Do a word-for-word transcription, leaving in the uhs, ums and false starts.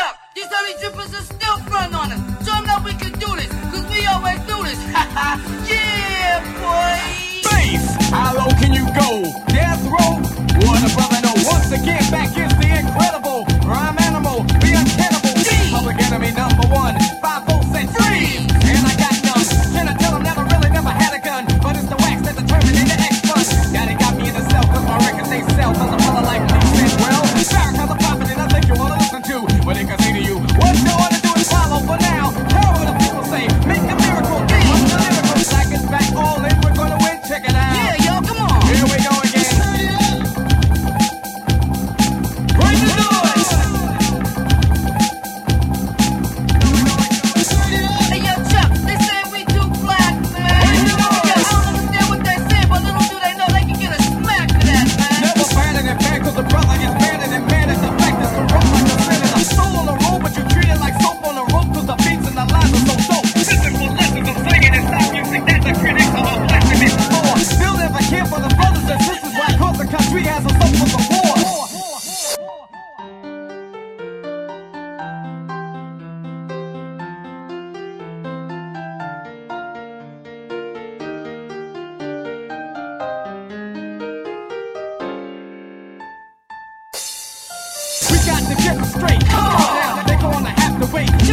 Chuck, these honey drippers are still front on us. Show them that we can do this, cause we always do this. Yeah, boy. Bass, how low can you go? Death row? What a brother know. Once again, back is the incredible rhyme animal, the uncannibal. Public enemy number one. Five volts and freeze. And I got none. Can I tell them that I really never had a gun? But it's the wax that determined in the X-Bus. Daddy got me in the cell, cause my records they sell. Cause a fella like me said, well, sorry, cause I'm prophet and I think you wanna listen to. But it can say to you, what you wanna do is follow for now. How will the people say? Make a miracle. What's the lyrical? Like it's back all in, we're gonna win. Check it out. Yeah, yo, come on. Here we go again. Bring the noise. Hey, yo, Chuck, they say we too black, man. Yo, I don't understand what they say, but little do they know they can get a smack for that, man. Never banded and bad, cause the brother is banded and mad at the fact that's corrupt like a senator. Soul on the road, but you treat it like soap on the rope, cause the beats and the lines are so dope. Physical lessons of singing and stop music that the critics are blasting it for. Still never care for the brothers and sisters, why cause the country has a soap for the war. We got to get them straight. Come on now, they gonna have to wait.